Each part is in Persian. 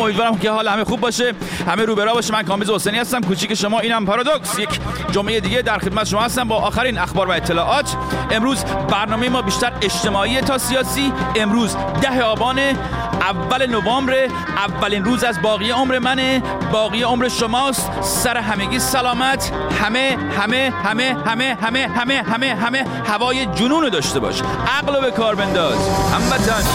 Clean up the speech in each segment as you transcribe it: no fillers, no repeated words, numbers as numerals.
امیدوارم که حال همه خوب باشه، همه رو به راه باشه. من کامبیز حسینی هستم، کوچیک شما، اینم پارادوکس. یک جمعه دیگه در خدمت شما هستم با آخرین اخبار و اطلاعات. امروز برنامه ما بیشتر اجتماعی تا سیاسی. امروز 10 آبان، اول نوامبر، اولین روز از باقی عمر منه، باقی عمر شماست. سر همگی سلامت. همه هوای جنونو داشته باش، عقلو به کار بنداز هموطن.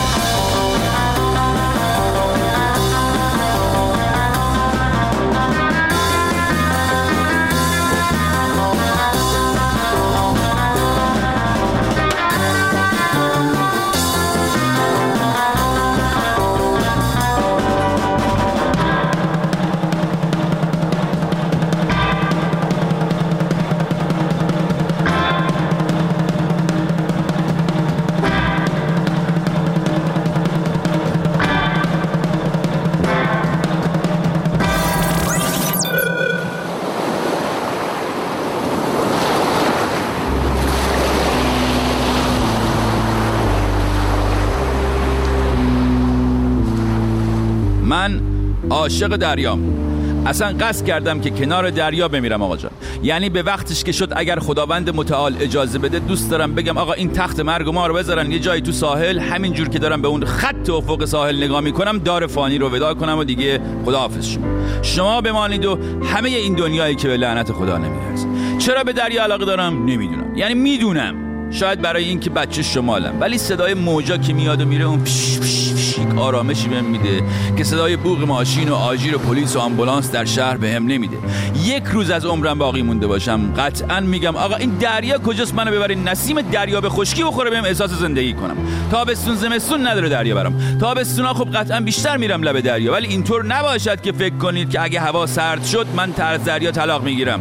من عاشق دریام. اصلا قصد کردم که کنار دریا بمیرم آقا جان. یعنی به وقتش که شد اگر خداوند متعال اجازه بده دوست دارم بگم آقا این تخت مرگ ما رو بذارن یه جایی تو ساحل، همین جور که دارم به اون خط افق ساحل نگاه میکنم دار فانی رو وداع کنم و دیگه خداحافظ شما بمانید و همه این دنیایی که به لعنت خدا نمیارزه. چرا به دریا علاقه دارم نمیدونم، یعنی میدونم شاید برای این که بچه شمالم، ولی صدای موجا که میاد و میره اون پش پش پش یک آرامشی بهم میده که صدای بوق ماشین و آژیر و پلیس و آمبولانس در شهر بهم نمیده. یک روز از عمرم باقی مونده باشم قطعا میگم آقا این دریا کجاست، منو ببرین نسیم دریا به خشکی بخوره بهم احساس زندگی کنم. تابستون زمستون نداره دریا برام. تابستونا خب قطعا بیشتر میرم لب دریا، ولی اینطور نباشد که فکر کنید که اگه هوا سرد شد من از دریا طلاق میگیرم.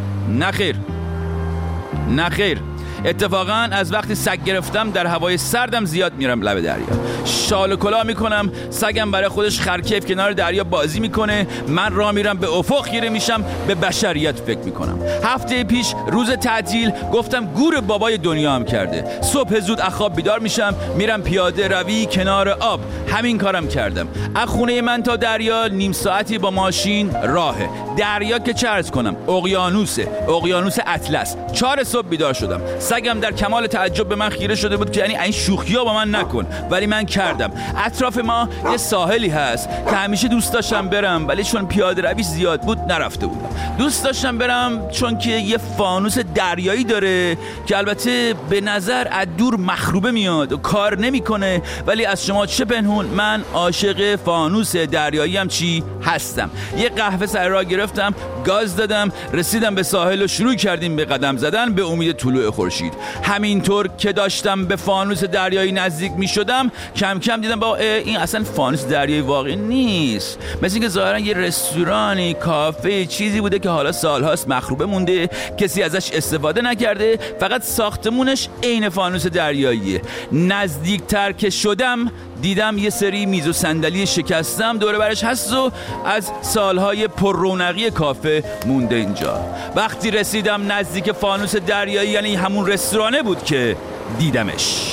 نه خیر. اتفاقا از وقتی سگ گرفتم در هوای سردم زیاد میرم لب دریا، شال و کلاه میکنم، سگم برای خودش خرکیف کنار دریا بازی میکنه، من راه میرم به افق خیره میشم، به بشریت فکر میکنم. هفته پیش روز تعطیل گفتم گور بابای دنیا هم کرده. صبح زود از خواب بیدار میشم، میرم پیاده روی کنار آب. همین کارم کردم. از خونه من تا دریا نیم ساعتی با ماشین راهه. دریا که چه عرض کنم، اقیانوس اطلس. 4 صبح بیدار شدم. سگم در کمال تعجب به من خیره شده بود که یعنی این شوخی‌ها با من نکن، ولی من کردم. اطراف ما یه ساحلی هست که همیشه دوست داشتم برم، ولی چون پیاده رویش زیاد بود نرفته بودم. دوست داشتم برم چون که یه فانوس دریایی داره که البته به نظر از دور مخروبه میاد و کار نمیکنه، ولی از شما چه پنهون من عاشق فانوس دریایی هم چی هستم. یه قهوه سر راه گرفتم، گاز دادم، رسیدم به ساحل و شروع کردیم به قدم زدن به امید طلوع خورشید. همینطور که داشتم به فانوس دریایی نزدیک می شدم کم کم دیدم با این اصلا فانوس دریایی واقعی نیست، مثل اینکه ظاهرا یه رستورانی، کافه، چیزی بوده که حالا سالهاست مخروبه مونده، کسی ازش استفاده نکرده، فقط ساختمونش عین فانوس دریاییه. نزدیکتر که شدم دیدم یه سری میز و صندلی شکستم دور برش هست و از سالهای پر رونقی کافه مونده اینجا. وقتی رسیدم نزدیک فانوس دریایی، یعنی همون رستورانه بود که دیدمش.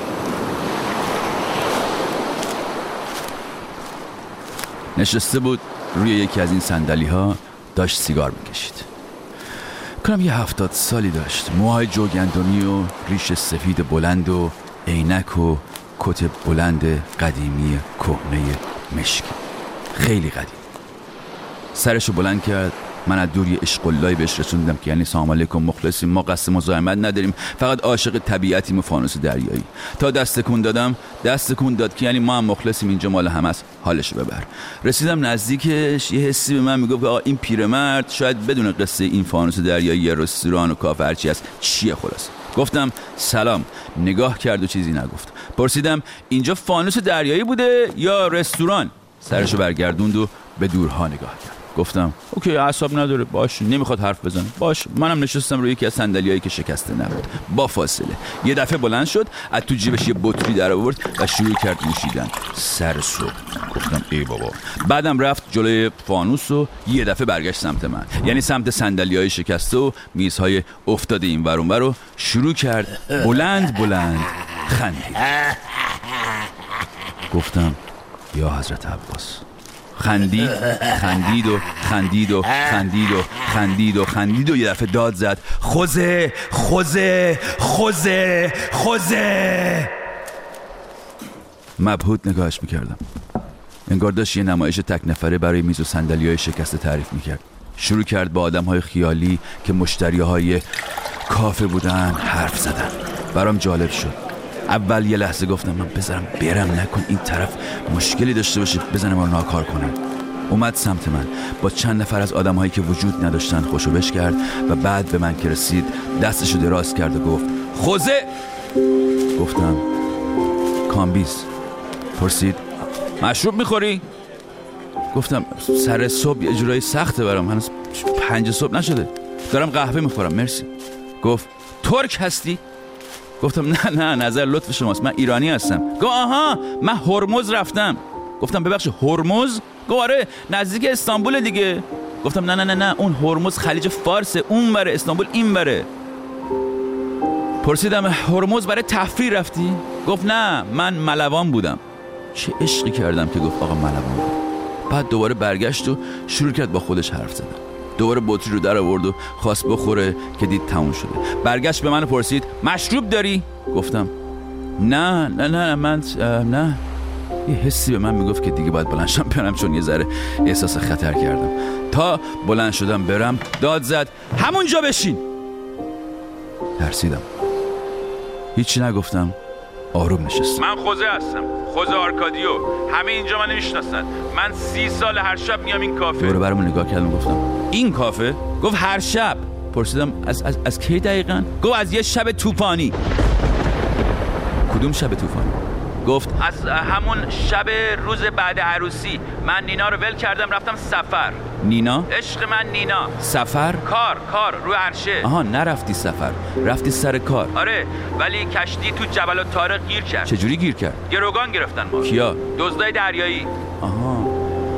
نشسته بود روی یکی از این صندلی ها، داشت سیگار میکشید. کنم یه 70 سالی داشت، موهای جوگندمی و ریش سفید بلند و عینک و کت بلند قدیمی کهنه مشکی، خیلی قدیم. سرشو بلند کرد، من از دور یه اشغالایی بهش رسوندم که یعنی سلام علیکم مخلصیم، ما قصد مزاحمت نداریم، فقط عاشق طبیعتیم و فانوس دریایی. تا دست تکون دادم، دست تکون داد که یعنی ما هم مخلصیم، اینجا مال همه است، حالشو ببر. رسیدم نزدیکش، یه حسی به من میگفت آقا این پیرمرد شاید بدون قصه این فانوس دریایی یا رستوران و کافه هرچی هست چیه خلاص. گفتم سلام، نگاه کرد و چیزی نگفت. پرسیدم اینجا فانوس دریایی بوده یا رستوران؟ سرشو برگردوند و به دورها نگاه کرد. گفتم اوکی، اعصاب نداره، باش، نمیخواد حرف بزنه، باش. منم نشستم روی یکی از صندلیایی که شکسته نبود. با فاصله یه دفعه بلند شد، از تو جیبش یه بطری در آورد و شروع کرد نوشیدن. سر صبح. گفتم ای بابا. بعدم رفت جلوی فانوس و یه دفعه برگشت سمت من، یعنی سمت صندلیای شکسته و میزهای افتاده این ور اون ور، و شروع کرد بلند خندید. گفتم یا حضرت عباس، خندید و خندید و خندید و خندید و خندید و یه دفعه داد زد خوزه خوزه خوزه خوزه. مبهوت نگاهش میکردم. انگار داشت یه نمایش تک نفره برای میز و صندلی‌های شکسته تعریف میکرد. شروع کرد با آدم‌های خیالی که مشتری‌های کافه بودن حرف زدن. برام جالب شد. اول یه لحظه گفتم من بذارم برم، نکن این طرف مشکلی داشته باشه بزنه ما رو ناکار کنه. اومد سمت من با چند نفر از آدم‌هایی که وجود نداشتن خوشو بش کرد و بعد به من که رسید دستشو دراز کرد و گفت خوزه. گفتم کامبیز. پرسید مشروب میخوری؟ گفتم سر صبح یه جورایی سخته برام، هنوز 5 صبح نشده، دارم قهوه میخورم مرسی. گفت ترک هستی؟ گفتم نه نظر لطف شماست، من ایرانی هستم. گفت آها من هرمز رفتم. گفتم ببخشید هرمز؟ گفت آره نزدیک استانبول دیگه. گفتم نه اون هرمز خلیج فارسه، اون بره، استانبول این بره. پرسیدم هرمز برای تفریح رفتی؟ گفت نه من ملوان بودم. چه عشقی کردم که گفت آقا ملوان بود. بعد دوباره برگشت و شروع کرد با خودش حرف زدن. دوباره بطری رو در آورد و خواست بخوره که دید تموم شده. برگشت به من پرسید مشروب داری؟ گفتم نه من نه. یه حسی به من میگفت که دیگه باید بلند شم برم، چون یه ذره احساس خطر کردم. تا بلند شدم برم داد زد همونجا بشین. ترسیدم. هیچی نگفتم. آروم نشستم. من خوزه هستم، خوزه آرکادیو، همه اینجا من میشناسن. من 30 سال هر شب میام این کافه. دور برمون نگاه کردم گفتم این کافه؟ گفت هر شب. پرسیدم از کی دقیقاً؟ گفت از یه شب طوفانی. کدوم شب طوفانی؟ گفت از همون شب روز بعد عروسی. من نینا رو ول کردم رفتم سفر. نینا؟ عشق من نینا. سفر؟ کار رو عرشه. آها نرفتی سفر، رفتی سر کار. آره ولی کشتی تو جبل الطارق گیر کرد. چجوری گیر کرد؟ گروگان گرفتن ما. کیا؟ دزدای دریایی. آها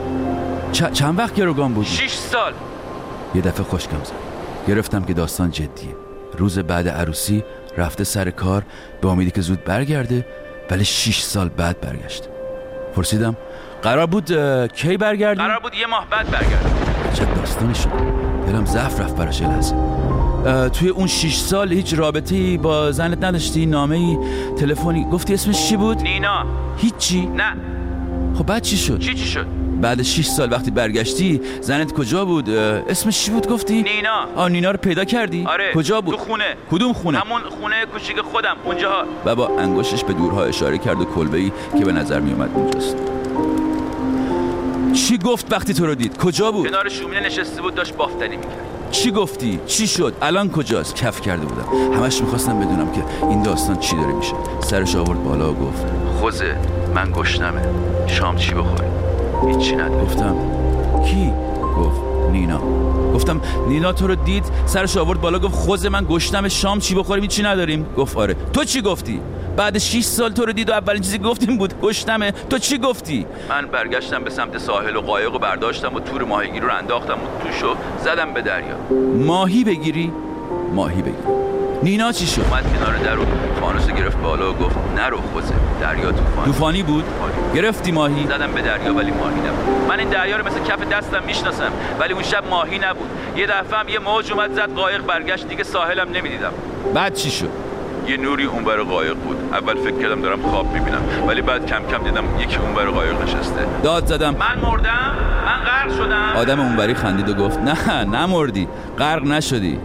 چند وقت گروگان بودی؟ 6 سال. یه دفعه خشکم زد. گرفتم که داستان جدیه. روز بعد عروسی رفته سر کار به امیدی که زود برگرده، ولی 6 سال بعد برگشت. پرسیدم قرار بود کی برگردی؟ قرار بود یه ماه بعد برگردی. چه داستانی شد. دلم ضعف رفت براش لحظه. توی اون 6 سال هیچ رابطه‌ای با زنت نداشتی؟ نامه‌ای، تلفنی؟ گفتی اسمش چی بود؟ نینا. هیچی؟ نه. خب بعد چی شد؟ چی شد؟ بعد 6 سال وقتی برگشتی زنت کجا بود؟ اسمش چی بود گفتی؟ نینا. نینا رو پیدا کردی؟ آره. کجا بود؟ تو خونه. کدوم خونه؟ همون خونه کوچیک خودم اونجاها. و با انگشتش به دورها اشاره کرد و کلبه‌ای که به نظر می اومد اونجاست. چی گفت وقتی تو رو دید؟ کجا بود؟ کنار شومینه نشسته بود داشت بافتنی میکرد. چی گفتی؟ چی شد؟ الان کجاست؟ کف کرده بودم. همش میخواستم بدونم که این داستان چی داره میشه. سرش آورد بالا و گفت خوزه من گشنمه، شام چی بخوریم؟ هیچی نداره. گفتم کی؟ گفت نینا. گفتم نینا تو رو دید سرش آورد بالا گفت خوزه من گشنمه، شام چی بخوریم؟ هیچی نداریم. گفت آره. تو چی گفتی؟ بعد 6 سال تو رو دید و اولین چیزی گفتیم بود گشنمه. تو چی گفتی؟ من برگشتم به سمت ساحل و قایق رو برداشتم و تور ماهیگیری رو انداختم و توشو زدم به دریا. ماهی بگیری؟ ماهی بگیری. نینا چی شد؟ اومد کنار در و فانوس گرفت بالا و گفت نرو خوزه، دریا طوفانی بود. گرفتی ماهی؟ زدم به دریا ولی ماهی نبود. من این دریا رو مثل کف دستم میشناسم ولی اون شب ماهی نبود. یه دفعه هم یه موج اومد زد قایق برگشت، دیگه ساحلم نمیدیدم. بعد چی شد؟ یه نوری اونور قایق بود. اول فکر کردم دارم خواب میبینم ولی بعد کم کم دیدم یکی اونور قایق نشسته. داد زدم من مردم؟ من غرق شدم؟ آدم اونوری خندید و گفت نه نمردی، غرق نشدی.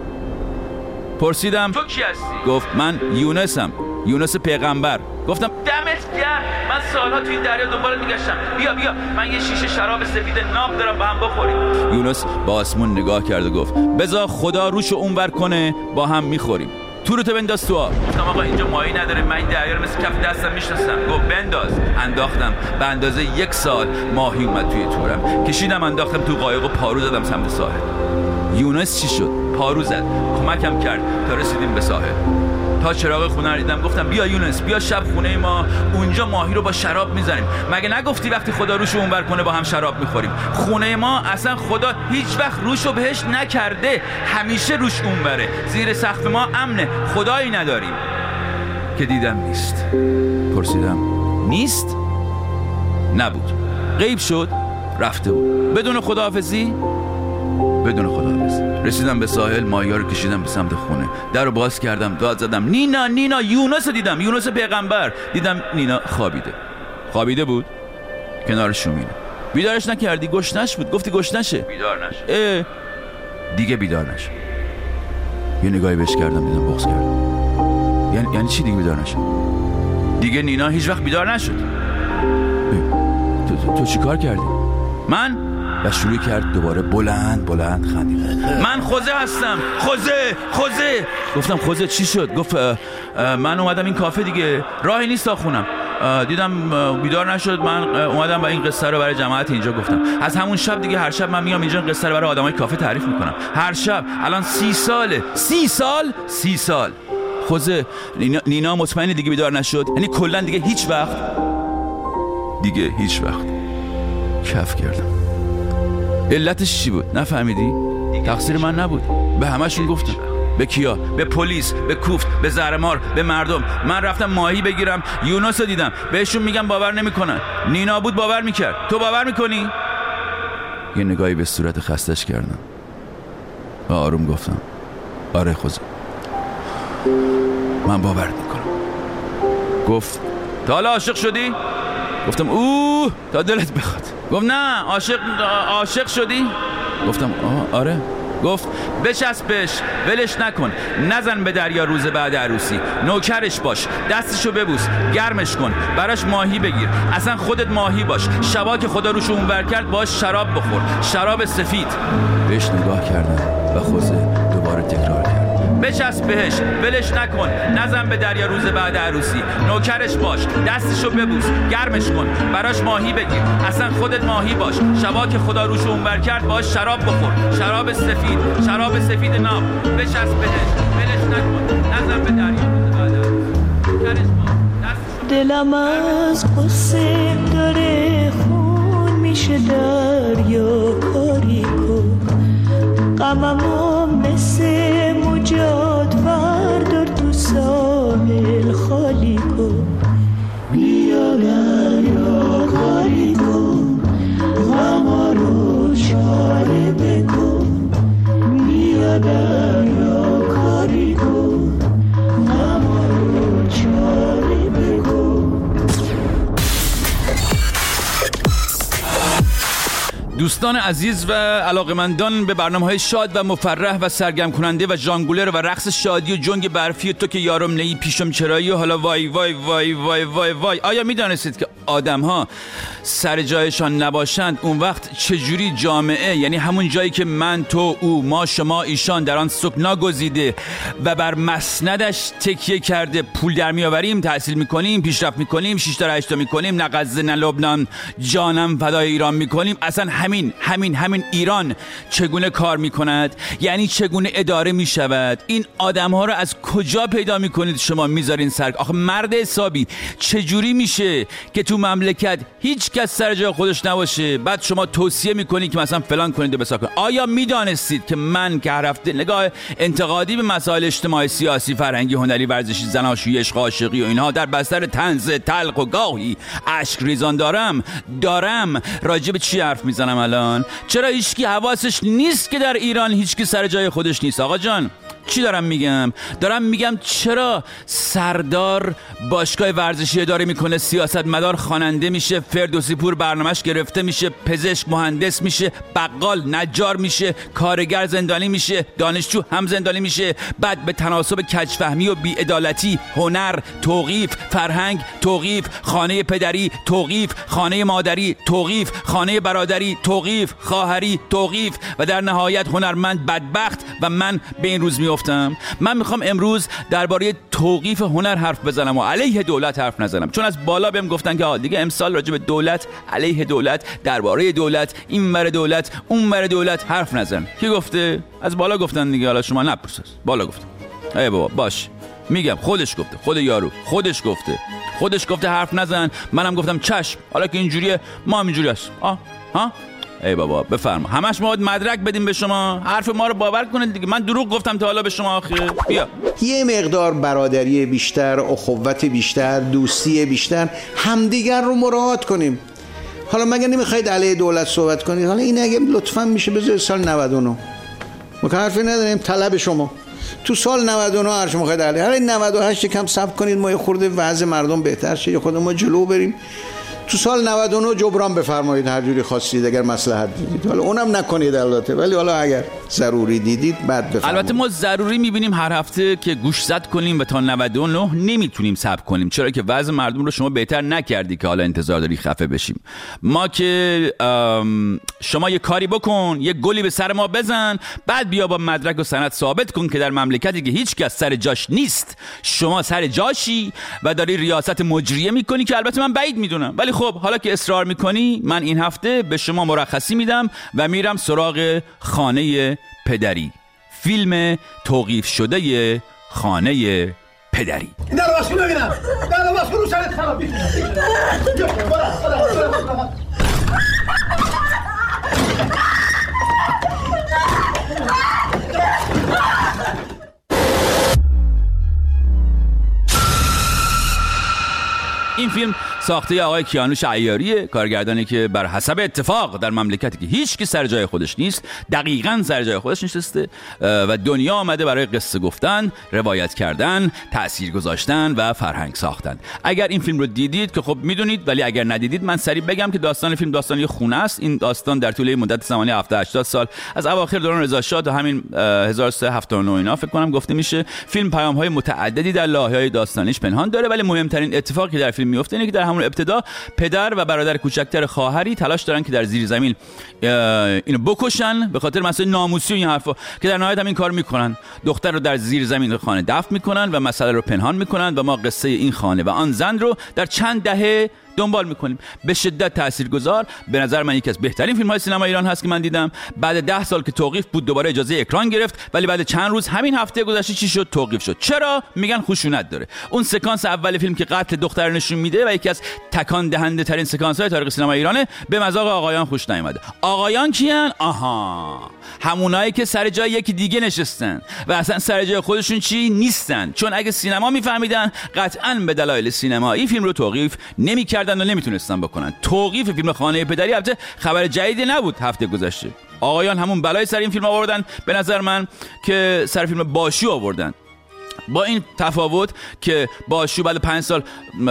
پرسیدم تو کی هستی؟ گفت من یونسم، یونس پیغمبر. گفتم دمت گرم، من سالها توی این دریا دنبالت میگشتم، بیا من یه شیشه شراب سفید ناب دارم با هم بخوریم. یونس با آسمون نگاه کرد و گفت بذار خدا روشو اونور کنه با هم میخوریم. تورتو بنداز تو آب. گفتم آقا اینجا ماهی نداره، من این دریا رو مثل کف دستم میشناسم. گفت بنداز. انداختم. به اندازه 1 سال ماهی اومد توی تورم. کشیدم انداختم تو قایق و پارو زدم سمت ساحل. یونس چی شد؟ پارو زد، کمکم کرد تا رسیدیم به ساحل. تا چراغ خونه رو دیدم گفتم بیا یونس، بیا شب خونه ما، اونجا ماهی رو با شراب میزنیم. مگه نگفتی وقتی خدا روشو اونور کنه با هم شراب میخوریم؟ خونه ما اصلا خدا هیچ وقت روشو بهش نکرده، همیشه روش اونوره، زیر سقف ما امنه، خدایی نداریم. که دیدم نیست. پرسیدم نیست؟ نبود، غیب شد، رفته بود بدون خداحافظی. رسیدم به ساحل، ماهی‌ها رو کشیدم به سمت خونه. در رو باز کردم، داد زدم نینا. یونس دیدم، یونس پیغمبر. دیدم نینا خوابیده بود کنار شومینه. بیدارش نکردی؟ گشنش بود، گفتی گشنشه. بیدار نشد. دیگه بیدار نشد. یه نگاهی بهش کردم، دیدم بغض کرد. یعنی چی دیگه بیدار نشد؟ دیگه نینا هیچ وقت بیدار نشد. تو چی کار کردی؟ من؟ و شروع کرد دوباره بلند خندیدن. من خوزه هستم. خوزه. گفتم خوزه چی شد؟ گفت من اومدم این کافه دیگه، راهی نیست تا خونم. دیدم بیدار نشد، من اومدم و این قصه رو برای جماعت اینجا گفتم. از همون شب دیگه هر شب من میام اینجا این قصه رو برای آدمای کافه تعریف میکنم. هر شب. الان 30 ساله. 30 سال. خوزه. نینا مطمئنه دیگه بیدار نشد؟ یعنی کلا دیگه هیچ وقت کف کردم. علتش چی بود؟ نفهمیدی؟ تقصیر من نبود. به همشون گفتم. به کیا؟ به پلیس، به کوفت، به زهرمار، به مردم. من رفتم ماهی بگیرم، یونس رو دیدم. بهشون میگم باور نمیکنن. نینا بود باور میکرد. تو باور میکنی؟ یه نگاهی به صورت خستش کردم و آروم گفتم آره خوزه، من باور میکنم. گفت تا حالا عاشق شدی؟ گفتم تا دلت بخواد. گفت نه. عاشق شدی؟ گفتم آره. گفت بچسبش، ولش نکن، نزن به دریا روز بعد عروسی، نوکرش باش، دستشو ببوس، گرمش کن، براش ماهی بگیر، اصلا خودت ماهی باش، شبا که خدا روشو اونور کرد باش شراب بخور، شراب سفید. بهش نگاه کردم و خوزه دوباره تکرار کرد بچسب بهش، ولش نکن، نزن به دریا روز بعد عروسی، نوکرش باش، دستشو ببوس، گرمش کن، براش ماهی بگیر، اصلا خودت ماهی باش، شبا که خدا روشو اونور کرد باش شراب بخور، شراب سفید ناب، بچسب بهش، ولش نکن، نزن به دریا روز بعد عروسی، نوکرش باش. دلم از قصه داره خون میشه، دریا کاری کن، غممو مثل موجات بردار تو ساحل خالی کن، بیا دریا کاری کن، غما رو چاره بکن، بیا دریا کاری کن، غما رو چاره بکن. دوستان عزیز و علاقمندان به برنامه‌های شاد و مفرح و سرگرم کننده و ژانگولر و رقص شادی و جنگ برفی تو که یارم نی پیشم چرایی و حالا وای وای وای وای وای وای، آیا می‌دانستید که آدم‌ها سر جایشان نباشند اون وقت چجوری جامعه، یعنی همون جایی که من، تو، او، ما، شما، ایشان در آن سکنا گزیده و بر مسندش تکیه کرده پول در میآوریم، تحصیل میکنیم، پیشرفت میکنیم، 6 تا 8 تا میکنیم، نه غزه نه لبنان، جانم فدای ایران میکنیم، اصلا همین ایران چگونه کار میکند، یعنی چگونه اداره میشود، این آدم ها رو از کجا پیدا میکنید شما میذارین سر؟ آخه مرد حسابی چجوری میشه که تو مملکت هیچ کس سر جای خودش نباشه بعد شما توصیه میکنید که مثلا فلان کنید و بسار کنید؟ آیا میدانستید که من که هر هفته نگاه انتقادی به مسائل اجتماعی، سیاسی، فرهنگی، هنری، ورزشی، زناشویی، عشق، عاشقی و اینها در بستر طنز تلخ و گاهی اشک ریزان دارم راجع به چی حرف میزنم الان؟ چرا هیچکی حواسش نیست که در ایران هیچکی سر جای خودش نیست؟ آقا جان چی دارم میگم چرا سردار باشگاه ورزشی اداره میکنه، سیاستمدار خواننده میشه، فردوسی پور برنامهش گرفته میشه، پزشک مهندس میشه، بقال نجار میشه، کارگر زندانی میشه، دانشجو هم زندانی میشه، بعد به تناسب کجفهمی و بی‌عدالتی هنر توقیف، فرهنگ توقیف، خانه پدری توقیف، خانه مادری توقیف، خانه برادری توقیف، خواهری توقیف و در نهایت هنرمند بدبخت و من به این روز میافتم. من میخوام امروز درباره توقیف هنر حرف بزنم و علیه دولت حرف نزنم، چون از بالا بهم گفتن که دیگه امسال راجع به دولت، علیه دولت، درباره دولت، این ور دولت، اون ور دولت حرف نزن. کی گفته؟ از بالا گفتن دیگه، حالا شما نپرس. بالا گفتن. ای بابا باش میگم خودش گفته، خود یارو خودش گفته حرف نزن. منم گفتم چشم، حالا که اینجوریه ما هم اینجوری هست. ای بابا بفرما، همش ما باید مدرک بدیم به شما، حرف ما رو باور کنید دیگه. من دروغ گفتم تا حالا به شما؟ آخه بیا یه مقدار برادری بیشتر، اخوت بیشتر، دوستی بیشتر، همدیگر رو مراعات کنیم. حالا مگه نمیخواید علیه دولت صحبت کنید؟ حالا این اگه لطفا میشه بذارید سال 99. ما که حرفی نداریم، طلب شما تو سال 99 هر شما خواهید علیه. حالا 98 کم صبر کنید ما یه خورده وضع مردم بهتر شه یا خود ما جلو بریم. تو سال 99 جبران بفرمایید هر جوری خواستید اگر مصلحت دیدید. حالا اونم نکنید البته، ولی حالا اگر ضروری دیدید بعد بفرمایید. البته ما ضروری می‌بینیم هر هفته که گوشزد کنیم و تا 99 نمیتونیم صبر کنیم، چرا که وضع مردم رو شما بهتر نکردی که حالا انتظار داری خفه بشیم. ما که شما یه کاری بکن، یه گلی به سر ما بزن، بعد بیا با مدرک و سند ثابت کن که در مملکتی که هیچ کس سر جاش نیست شما سر جاشی و داری ریاست مجریه میکنی، که البته من بعید میدونم، ولی خب حالا که اصرار میکنی من این هفته به شما مرخصی میدم و میرم سراغ خانه پدری، فیلم توقیف شده خانه پدری. در باز کنو ببینم، در باز کنو سرت خراب میکنم. این فیلم ساخته آقای کیانوش عیاریه، کارگردانی که بر حسب اتفاق در مملکتی که هیچ کی سر جای خودش نیست دقیقاً سر جای خودش نشسته و دنیا آمده برای قصه گفتن، روایت کردن، تأثیر گذاشتن و فرهنگ ساختن. اگر این فیلم رو دیدید که خب میدونید، ولی اگر ندیدید من سریع بگم که داستان فیلم داستانی خونه است. این داستان در طول مدت زمانی 70-80 سال از اواخر دوران رضا شاه تا همین 1379 اینا فکر کنم گفته میشه. فیلم پیام‌های متعددی در لایه‌های داستانیش پنهان داره، ولی مهمترین اتفاقی که در فیلم میفته اینه که در همون ابتدا پدر و برادر کوچکتر خواهری تلاش دارن که در زیر زمین اینو بکشن به خاطر مسئله ناموسی و این حرفا، که در نهایت هم این کار میکنن. دختر رو در زیر زمین خانه دفن میکنن و مسئله رو پنهان میکنن و ما قصه این خانه و آن زن رو در چند دهه دنبال میکنیم. به شدت تاثیرگذار، به نظر من یکی از بهترین فیلم های سینما ایران هست که من دیدم. بعد 10 سال که توقیف بود دوباره اجازه اکران گرفت، ولی بعد چند روز همین هفته گذشته چی شد؟ توقیف شد. چرا؟ میگن خشونت داره. اون سکانس اول فیلم که قتل دختر نشون میده و یکی از تکان دهنده ترین سکانس های تاریخ سینما ایرانه، به مذاق آقایان خوش نیامده. آقایان کیان؟ آها، همونایی که سر جای یکی دیگه نشستن و اصلا سر جای خودشون چی نیستن، چون اگه سینما میفهمیدن قطعاً به دلایل سینمایی فیلم رو توقیف نمیکردن و نمیتونستن بکنن. توقیف فیلم خانه پدری البته خبر جدیدی نبود هفته گذشته. آقایان همون بلای سر این فیلم آوردن به نظر من که سر فیلم باشو آوردن، با این تفاوت که باشو بعد 5 سال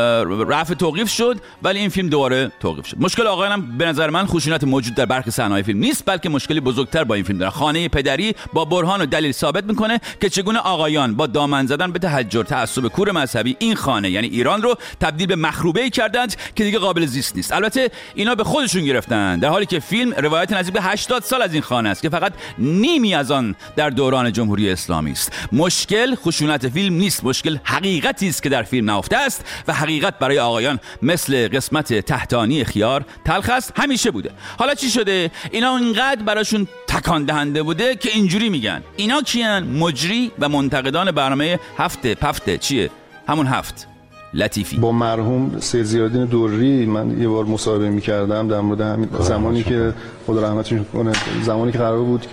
رفع توقیف شد ولی این فیلم دوباره توقیف شد. مشکل آقایان هم به نظر من خشونت موجود در برخی صحنه‌های فیلم نیست، بلکه مشکلی بزرگتر با این فیلم داره. خانه پدری با برهان و دلیل ثابت میکنه که چگونه آقایان با دامن زدن به تحجر، تعصب کور مذهبی این خانه یعنی ایران رو تبدیل به مخروبه‌ای کردند که دیگه قابل زیست نیست. البته اینا به خودشون گرفتن، در حالی که فیلم روایت نزدیک به 80 سال از این خانه است که فقط نیمی از آن در دوران جمهوری اسلامی است. مشکل خشونت فیلم نیست، مشکل حقیقتی است که در فیلم نهفته است و حقیقت برای آقایان مثل قسمت تحتانی خیار تلخ است، همیشه بوده. حالا چی شده؟ اینا اینقدر براشون تکان دهنده بوده که اینجوری میگن. اینا کیان؟ مجری و منتقدان برنامه هفته چیه؟ همون هفت لطیفی. با مرحوم سید زیادین دوری من یه بار مصاحبه می‌کردم در مورد همین زمانی که خدا رحمتش کنه، زمانی که قرار بود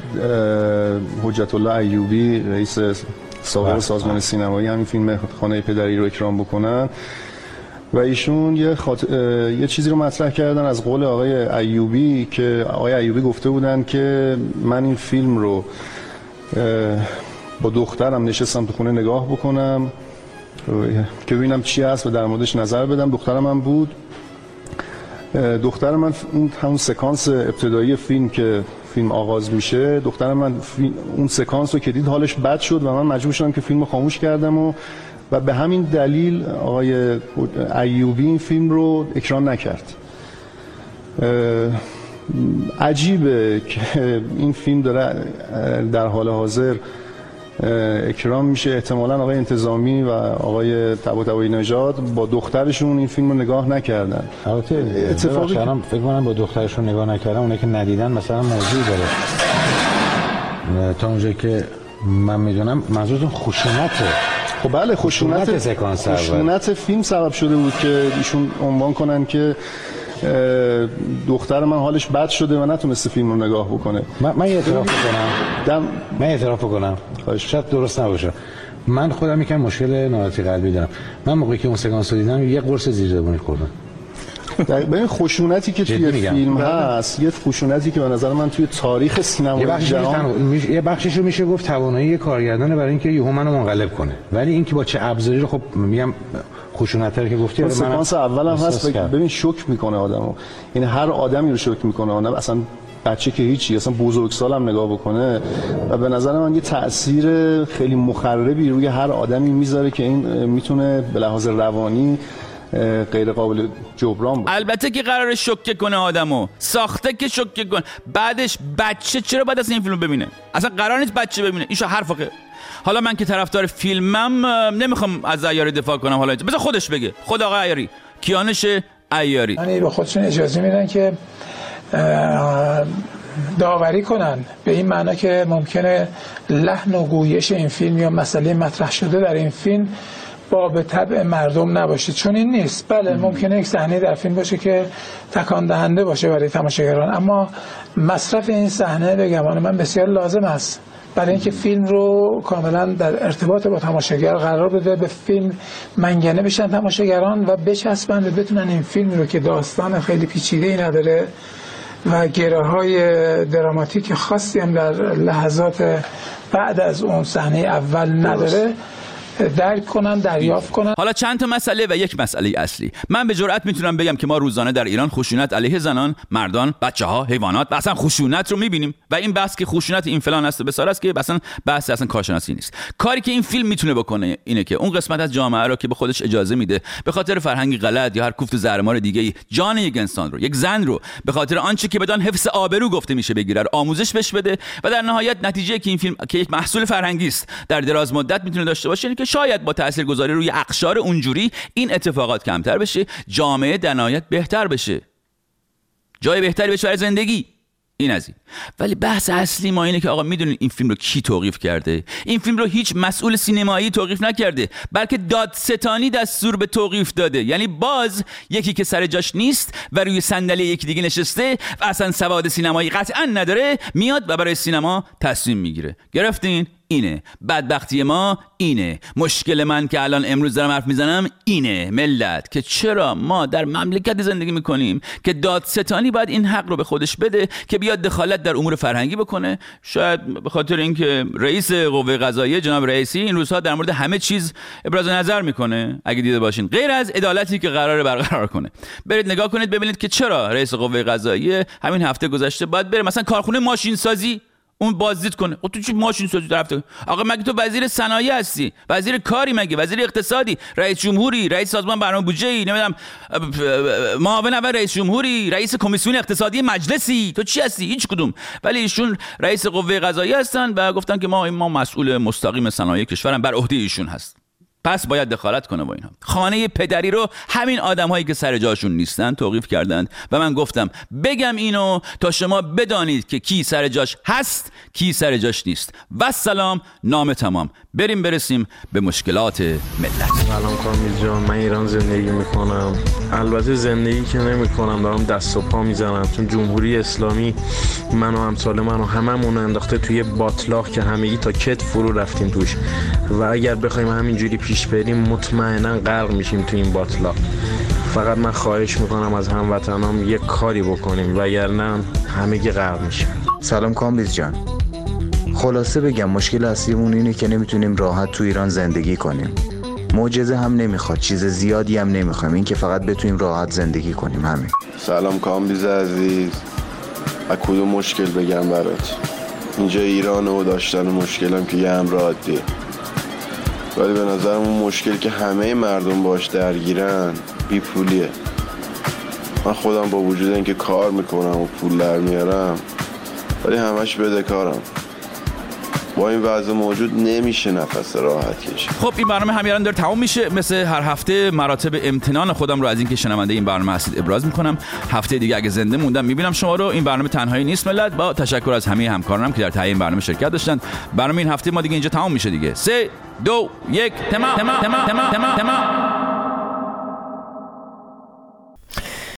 حجت الله ایوبی رئیس سابق سازمان سینمایی همین فیلم خانه پدری رو اکرام بکنن و ایشون یه چیزی رو مطرح کردن از قول آقای ایوبی که آقای ایوبی گفته بودن که من این فیلم رو با دخترم نشستم تو خونه نگاه بکنم که ببینم چی هست و در موردش نظر بدم. دخترم هم بود. دختر من همون سکانس ابتدایی فیلم که فیلم آغاز میشه، دختر من اون سکانس رو که دید حالش بد شد و من مجبور شدم که فیلم رو خاموش کردم و به همین دلیل آقای ایوبی این فیلم رو اکران نکرد. عجیبه که این فیلم داره در حال حاضر اکرام میشه. احتمالاً آقای انتظامی و آقای طباطبایی نژاد با دخترشون این فیلم رو نگاه نکردن. البته اتفاقی فکر کنم با دخترشون نگاه نکردن، اونایی که ندیدن مثلا موضوع داره. تا اونجایی که من میدونم منظورتون خشونته. خب بله، خشونت فیلم سبب شده بود که ایشون عنوان کنن که دختر من حالش بد شده و نتونسته فیلم رو نگاه بکنه. من اعتراف بکنم شاید درست نباشه. من خودم یکم مشکل ناراحتی قلبی دارم. من موقعی که اون سکانس رو دیدم یه قرص زیرزبانی خوردم. ببین خشونتی که توی فیلم هست یه خشونتی که به نظر من توی تاریخ سینما جهان یه بخشش رو میشه گفت توانایی کارگردانه برای اینکه یهو منو منقلب کنه، ولی اینکه با چه ابزاری رو خب میگم خشونت رو که گفتی من سکانس اول هم هست ببین شوک میکنه آدمو، یعنی هر آدمی رو شوک میکنه، نه اصلا بچه که هیچی، اصلا بزرگسال هم نگاه بکنه و به نظر من یه تأثیر خیلی مخربی روی هر آدمی میذاره که این میتونه به لحاظ روانی غیر قابل جبران باشه. البته که قراره شوکه کنه آدمو، ساخته که شوکه کنه، بعدش بچه چرا بعد از این فیلم ببینه؟ اصلا قرار نیست بچه ببینه، این حرفه. حالا من که طرفدار فیلمم نمیخوام از عیاری دفاع کنم، حالا بذار خودش بگه، خود آقا عیاری، کیانش عیاری. یعنی به خودشون اجازه میدن که داوری کنن به این معنا که ممکنه لحن و گویش این فیلم یا مسئله مطرح شده در این فیلم با به طبع مردم نباشه، چون این نیست. بله ممکنه یک صحنه در فیلم باشه که تکان دهنده باشه برای تماشاگران، اما مصرف این صحنه به گمان من بسیار لازم است برای اینکه فیلم رو کاملا در ارتباط با تماشاگر قرار بده، به فیلم منگنه بشن تماشاگران و بچسبن و بتونن این فیلم رو که داستان خیلی پیچیده‌ای نداره و گره‌های دراماتیک خاصی هم در لحظات بعد از اون صحنه اول نداره درک کنن، دریافت کنن. حالا چند تا مسئله و یک مسئله اصلی. من به جرئت میتونم بگم که ما روزانه در ایران خشونت علیه زنان، مردان، بچه‌ها، حیوانات و اصلا خشونت رو میبینیم و این بحث که خشونت این فلان است و بسار است که اصلا بحث اصلا کارشناسی نیست. کاری که این فیلم میتونه بکنه اینه که اون قسمت از جامعه رو که به خودش اجازه میده به خاطر فرهنگ غلط یا هر کوفت زهرمار دیگه‌ای جان یک انسان رو، یک زن رو به خاطر آنچه که بدان حفظ آبرو گفته میشه بگیره، آموزش بهش بده و در نهایت نتیجه که این فیلم که یک محصول فرهنگی است در دراز مدت میتونه داشته باشه که شاید با تاثیرگذاری روی اقشار اونجوری این اتفاقات کمتر بشه، جامعه در نهایت بهتر بشه، جای بهتری بشه برای زندگی. این از این. ولی بحث اصلی ما اینه که آقا میدونین این فیلم رو کی توقیف کرده؟ این فیلم رو هیچ مسئول سینمایی توقیف نکرده، بلکه دادستانی دستور به توقیف داده. یعنی باز یکی که سر جاش نیست و روی صندلی یکی دیگه نشسته و اصلا سواد سینمایی قطعا نداره میاد و برای سینما تصمیم میگیره. گرفتین؟ اینه بدبختی ما، اینه مشکل من که الان امروز دارم حرف میزنم، اینه ملت که چرا ما در مملکت زندگی میکنیم که دادستانی باید این حق رو به خودش بده که بیاد دخالت در امور فرهنگی بکنه. شاید به خاطر اینکه رئیس قوه قضاییه جناب رئیسی این روزها در مورد همه چیز ابراز نظر میکنه، اگه دیده باشین، غیر از عدالتی که قراره برقرار کنه. برید نگاه کنید ببینید که چرا رئیس قوه قضاییه همین هفته گذشته باید بره مثلا کارخونه ماشین سازی اون بازدید کنه. تو چی ماشین سازی طرف؟ آقا مگه تو وزیر صنایع هستی؟ وزیر کاری مگه؟ وزیر اقتصادی؟ رئیس جمهوری؟ رئیس سازمان برنامه بودجه‌ای؟ نمیدونم معاون اول رئیس جمهوری؟ رئیس کمیسیون اقتصادی مجلسی؟ تو چی هستی؟ هیچ کدوم. ولی ایشون رئیس قوه قضاییه هستن و گفتن که ما مسئول مستقیم صنایع کشورم، بر عهده ایشون هست، پس باید دخالت کنه با اینا. خانه پدری رو همین آدم‌هایی که سر جاشون نیستن توقیف کردند و من گفتم بگم اینو تا شما بدانید که کی سر جاش هست، کی سر جاش نیست. و سلام، نام تمام. برسیم به مشکلات ملت. سلام کامیز جان، من ایران زندگی میکنم. البته زندگی که نمیکنم، دارم دست و پا میزنم، چون جمهوری اسلامی منو امثال منو هممون انداخته توی باطلاق که همگی تا کت فرو رفتیم توش و اگر بخوایم همینجوری پیش بریم مطمئنا غرق میشیم تو این باطلاق. فقط من خواهش میکنم از هموطنام یک کاری بکنیم وگرنه همگی غرق میشیم. سلام کامبیز جان، خلاصه بگم مشکل اصلیمون اینه که نمیتونیم راحت تو ایران زندگی کنیم. معجزه هم نمیخواد، چیز زیادی هم نمیخوایم، این که فقط بتونیم راحت زندگی کنیم، همین. سلام کامبیز عزیز، از کدوم مشکل بگم برات؟ اینجا ایران و داشتن مشکلم که یه همراه عادیه، ولی به نظرم اون مشکل که همه مردم باش درگیرن بی پولیه. من خودم با وجود اینکه کار میکنم و پول در میارم ولی همش بدهکارم. با این وضع موجود نمیشه نفس راحت کشید. خب این برنامه همیان داره تمام میشه. مثل هر هفته مراتب امتنان خودم رو از اینکه شنونده این برنامه هستید ابراز میکنم. هفته دیگه اگه زنده موندم میبینم شما رو. این برنامه تنهایی نیست ملت، با تشکر از همه همکارانم که در تهیه این برنامه شرکت داشتن. برنامه این هفته ما دیگه اینجا تمام میشه دیگه. 3 2 1 تمام.